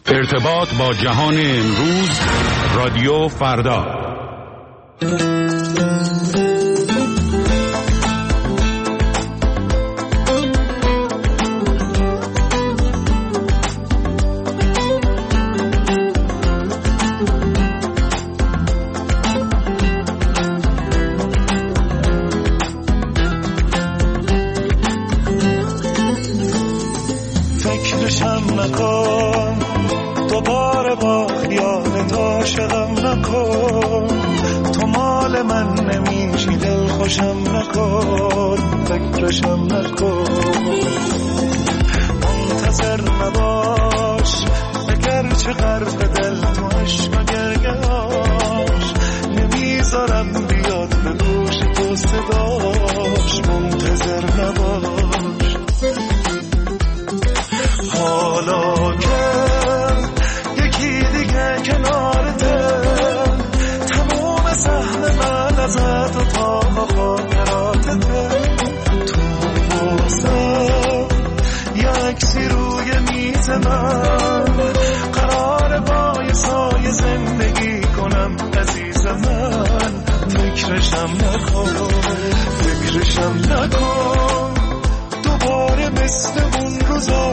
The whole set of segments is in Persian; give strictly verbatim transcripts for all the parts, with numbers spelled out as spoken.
ارتباط با جهان امروز، رادیو فردا. فکرشم نکن دوباره با خیالت عاشقم نکن، تو مال من نمیشی دل خوشم نکن، فکرشم نکن. منتظر نباش اگرچه غرق دل تو عشق و گریه‌اش، نمیذارم بیاد به گوش تو صداش. منتظر نباش حالا که یکی دیگه کنارته، تموم سهم من ازت و تا خاطراتته، تو بازم یکسی روی میز من، قرار با یه سایه زندگی کنم عزیز من. فکرشم نکن فکرشم نکن دوباره مثل اون روزا،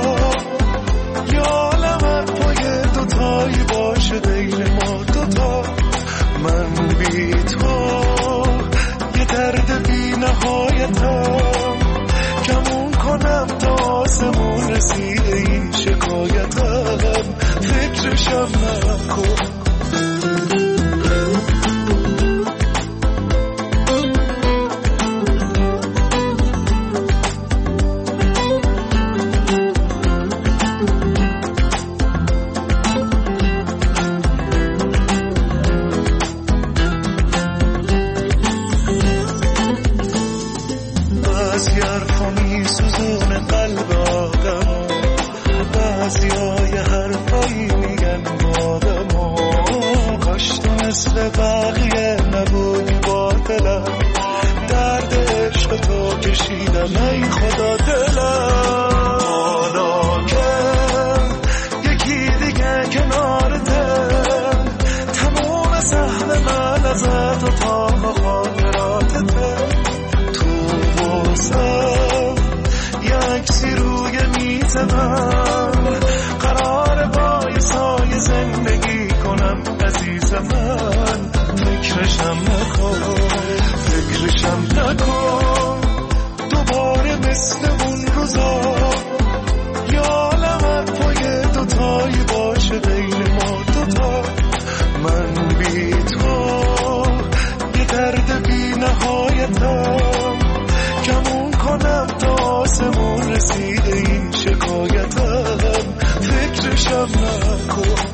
یالمت پای دوتایی باشه بین ما دوتا. من بی تو یه درد بی نهایتم، کمون کنم تا آسمون رسیده این شکایتم. فکرشم نکن بقیه نبودی با دلم، درد عشق تو کشیدم ای خدا دلم. حالا که یکی دیگه کنارته، تموم سهم من ازت و تا خاطراتته، تو بازم یکسی روی میز من، قرار با یه سایه زندگی کنم عزیز من. فکرشم نکن فکرشم نکن دوباره مثل اون روزا، یالمت پای دوتایی باشه بین ما دوتا. من بی تو یه درد بی نهایتم، کمون کنم تا آسمون رسیده این شکایتم. فکرشم نکن.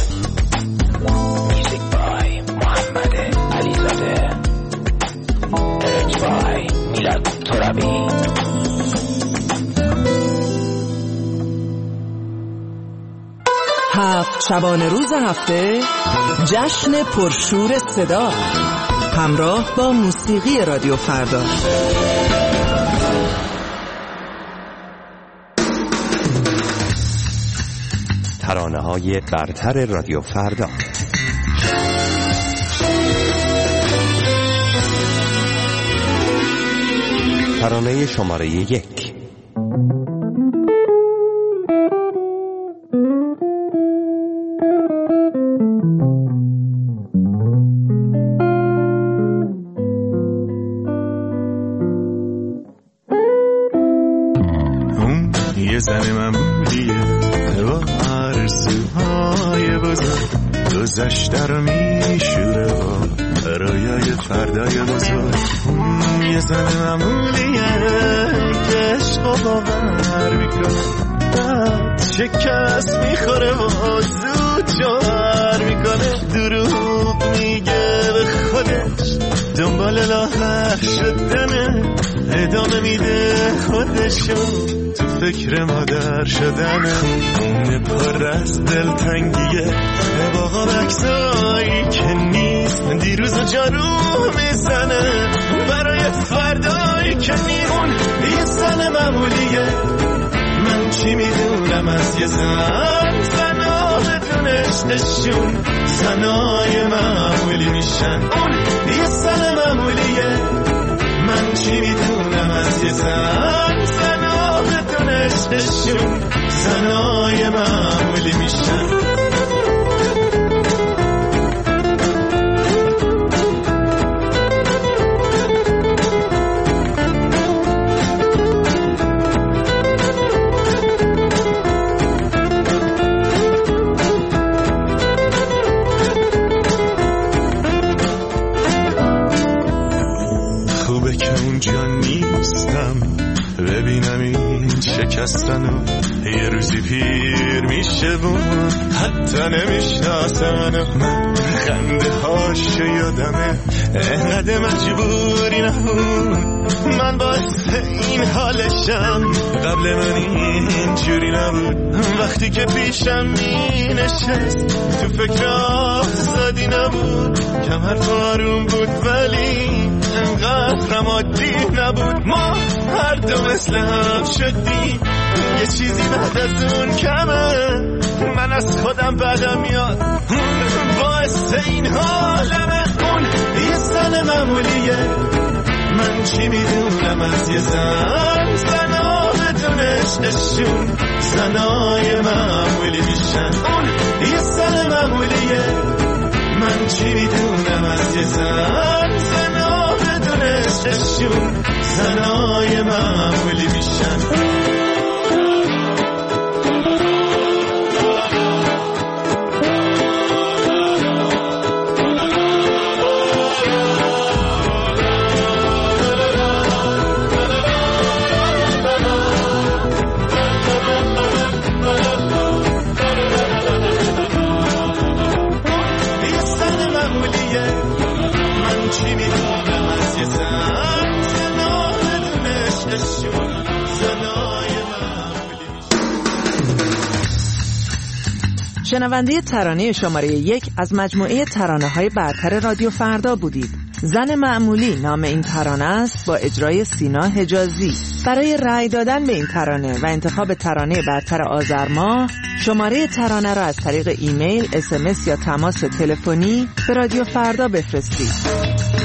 هفت شبانه روز هفته جشن پرشور صدا همراه با موسیقی رادیو فردا. ترانه‌های برتر رادیو فردا. ترانه شماره یک. اون یه زن معمولیه با آرزوهای بزرگ، گذشته رو میشوره با برای فردای بزرگ. اون یه زن معمولیه که عشق و باور میکنه، بعد شکست میخوره و زود جوهر میکنه. دروغ میگه به خودش، دنبال لاغر شدنه، ادامه میده خودشو تو فکر مادر شدنه. اون پر از دلتنگیه باقا بکسایی که نیست، دیروز و جارو میزنه برای فردایی که نیرون. یه زن معمولیه، من چی میدونم از یه زن زنانه عشقشون زنای معمولی میشن. اون یه زن معمولیه، من چی میدونم از یه زن. زنا بدون عشقشون زنای معمولی میشن. ببینم این شکستن و یه روزی پیر میشه بود حتی نمیشناسه منو. من خنده هاشو یادمه انقدر مجبوری نبود، من باعث این حالشم. قبل من این جوری نبود، وقتی که پیشم می نشست تو فکر آزادی نبود. کمر آروم بود ولی انقدر عادی نبود. ما هر دو مثل هم شدیم، یه چیزی بعد از اون کمه. من از خودم بدم میاد، باعث این حالمه. اون یه زن معمولیه، من چی میدونم از یه زن. زنا بدون عشقشون زنای معمولی میشن. اون یه زن معمولیه، من چی میدونم از یه زن. زنا بدون عشقشون زنای معمولی میشن. شنونده ترانه شماره یک از مجموعه ترانه‌های برتر رادیو فردا بودید. زن معمولی نام این ترانه است با اجرای سینا حجازی. برای رأی دادن به این ترانه و انتخاب ترانه برتر آذر ماه، شماره ترانه را از طریق ایمیل، اس ام اس یا تماس تلفنی به رادیو فردا بفرستید.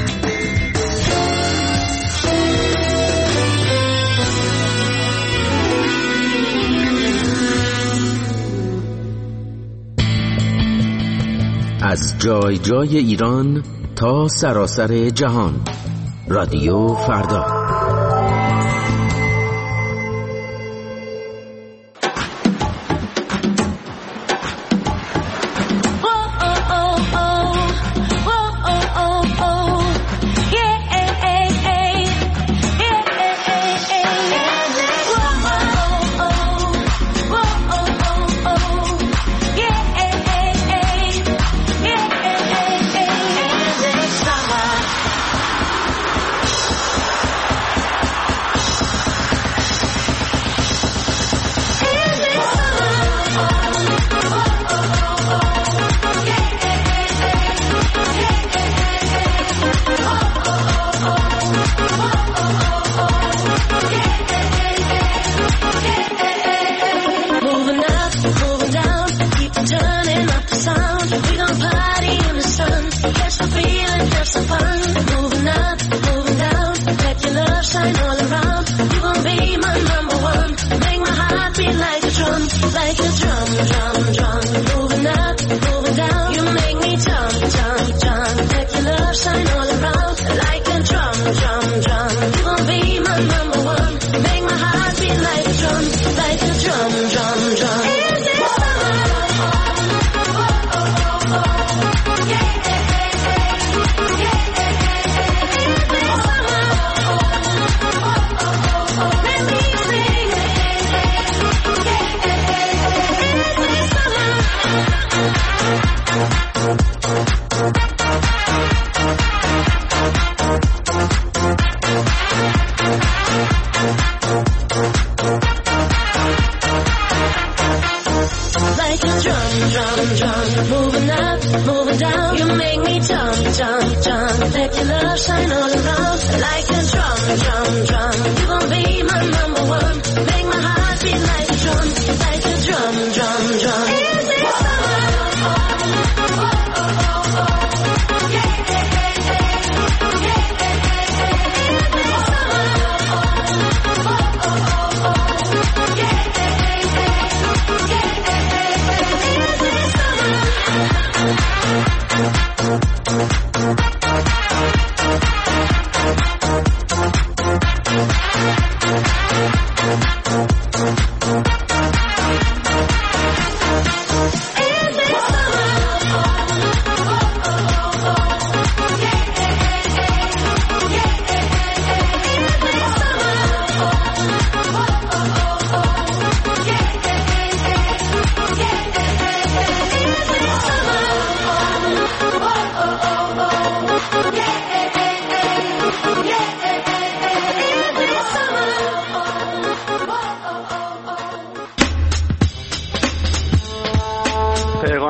از جای جای ایران تا سراسر جهان، رادیو فردا. Like a drum, drum, drum. Is it summer?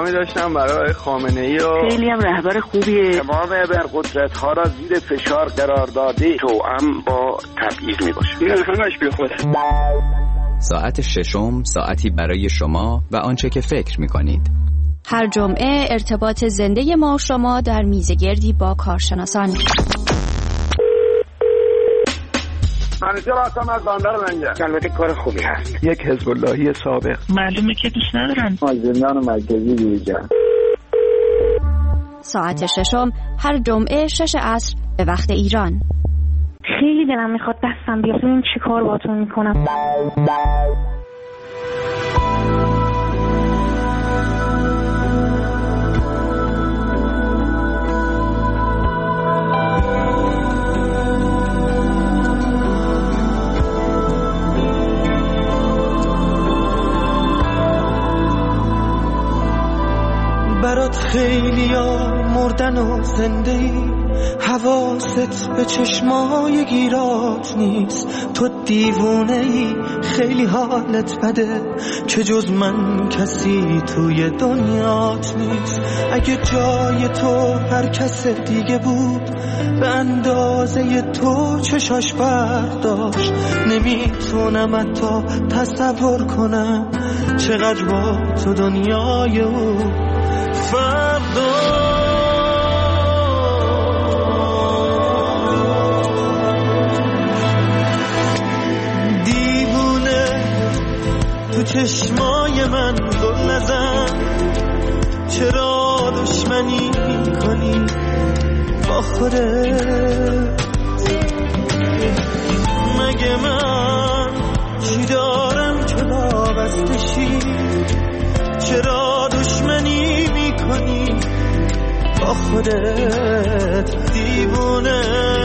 پیامی داشتم برای خامنه‌ای و خیلی هم رهبر خوبیه. تمام ابرقدرت ها را زیر فشار قرار داده توأم با تبعیض میباشه. این همش بی خوده. ساعت ششم ساعتی برای شما و آنچه که فکر میکنید. هر جمعه ارتباط زنده ما و شما در میزگردی با کارشناسان. منیجر هستم از بندر لنگر. البته کار خوبی هست. یک حزب اللهی سابق. معلومه که دوست ندارن. از زندان مرکزی بیرون. ساعت ششم هر جمعه شش عصر به وقت ایران. خیلی دلم میخواد دستم بیاد ببینم چی کار باهاتون میکنم. برات خیلی ها مردن و زنده ای، حواست به چشمای گیرات نیست. تو دیوونه ای، خیلی حالت بده که جز من کسی توی دنیات نیست. اگه جای تو هر کس دیگه بود به اندازه تو چشاش برداشت، نمیتونم حتی تصور کنم چقدر با تو دنیای او فردا. دیوونه تو چشمای من گل نزن، چرا دشمنی میکنی با خودت؟ مگه من چی دارم که وابستشی؟ چرا دشمنی میکنی با خودت دیوونه؟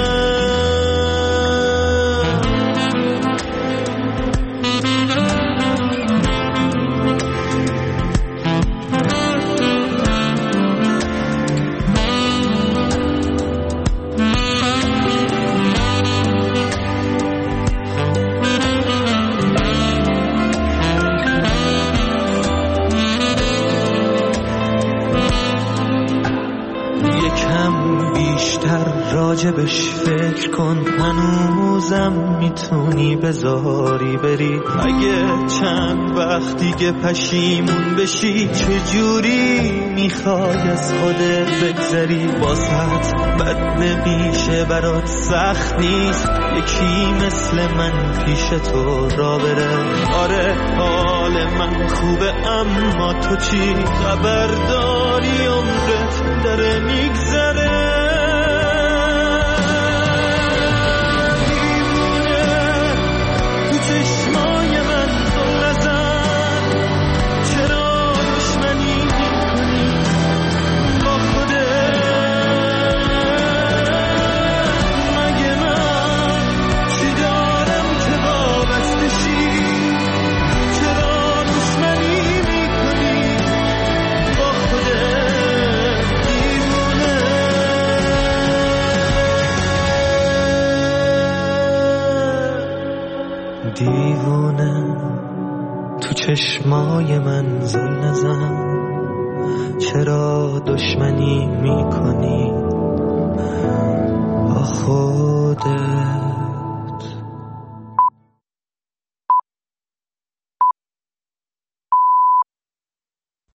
راجبش فکر کن، هنوزم میتونی بذاری بری. اگه چند وقت دیگه پشیمون بشی، چجوری میخوای از خودت بگذری؟ واسط بد نمیشه، برات سخت نیست یکی مثل من پیش تو را بره. آره حال من خوبه، اما تو چی خبر داری؟ عمرت داره میگذره. دیوونه تو چشمای من زل نزن، چرا دشمنی میکنی با خودت؟